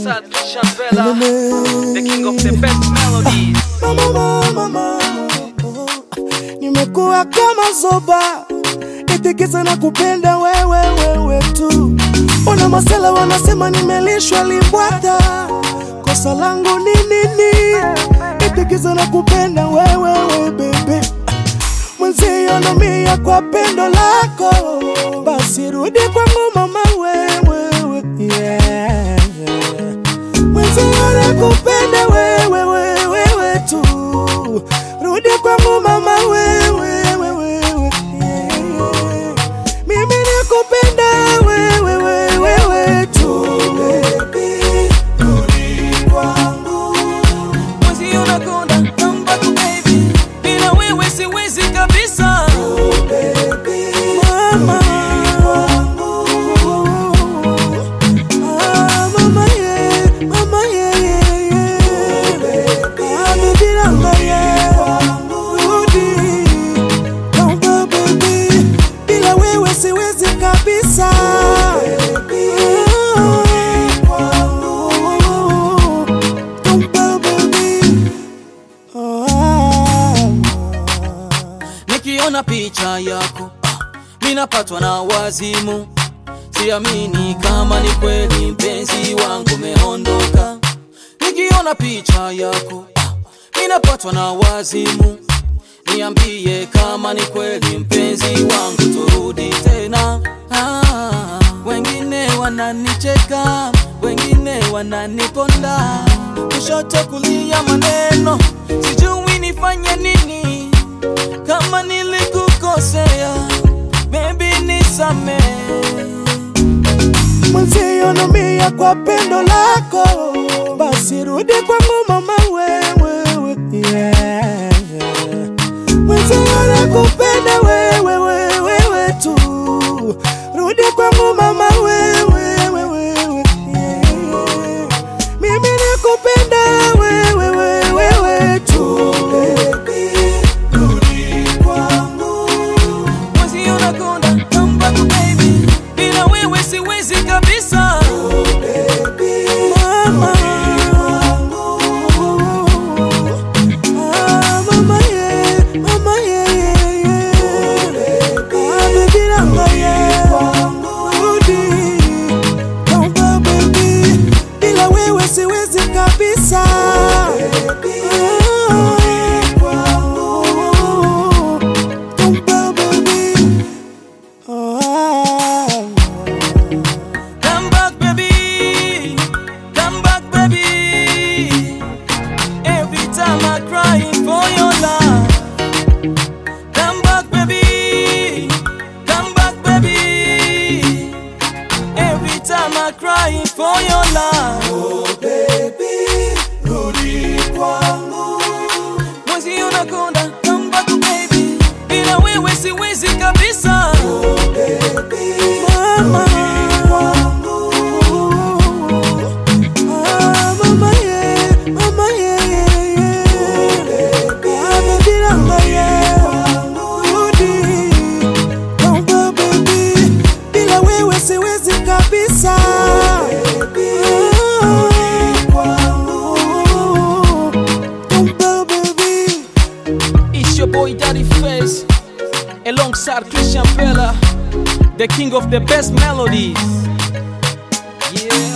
alongside Christian Bella, the king of the best melodies. Mama, nimekuwa kama zoba, nitikisa na kupenda wewe tu. Ona masela wanasema nimelishwa limbwata, kosa langu ni nini? Nitikisa na kupenda wewe bebe, mwenzio naumia kwa pendo lako, basi rudi kwangu mama wewe, yeah. Mwenzio nakupenda wewe tu, rudi kwangu mama wewe, yeah. Mimi nakupenda wewe tu, baby, rudi kwangu. Mwenzio nakonda, come back baby, bila wewe siwezi kabisa. Nikiona picha yako minapatwa na wazimu, siamini kama ni kweli mpenzi wangu umeondoka. Nikiona picha yako minapatwa na wazimu, niambie kama ni kweli mpenzi wangu turudi tena. Wengine wananicheka, wengine wananiponda, kushoto kulia maneno, sijui nifanye nini. Kama nilikukosea, baby nisamehe. Mwenzio naumia kwa pendo lako, basi rudi kwangu mama wewe, yeah. Mwenzio nakupenda wewe tu, rudi kwangu mama wewe, yeah. Mimi nakupenda wewe tu, baby, rudi kwangu. Mwenzio nakonda, come back baby, bila wewe siwezi kabisa. Crying for your love. Oh baby, rudi kwangu. Mwenzio nakonda, come back baby, bila wewe siwezi kabisa. Oh baby, mama, rudi kwangu. Mama yeah. Oh baby, rudi kwangu baby, bila wewe siwezi kabisa. It's your boy Daddy Face, alongside Christian Bella, the king of the best melodies. Yeah.